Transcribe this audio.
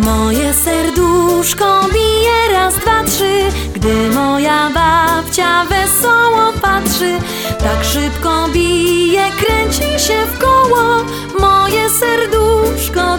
Moje serduszko bije raz, dwa, trzy, gdy moja babcia wesoło patrzy. Tak szybko bije, kręci się w koło moje serduszko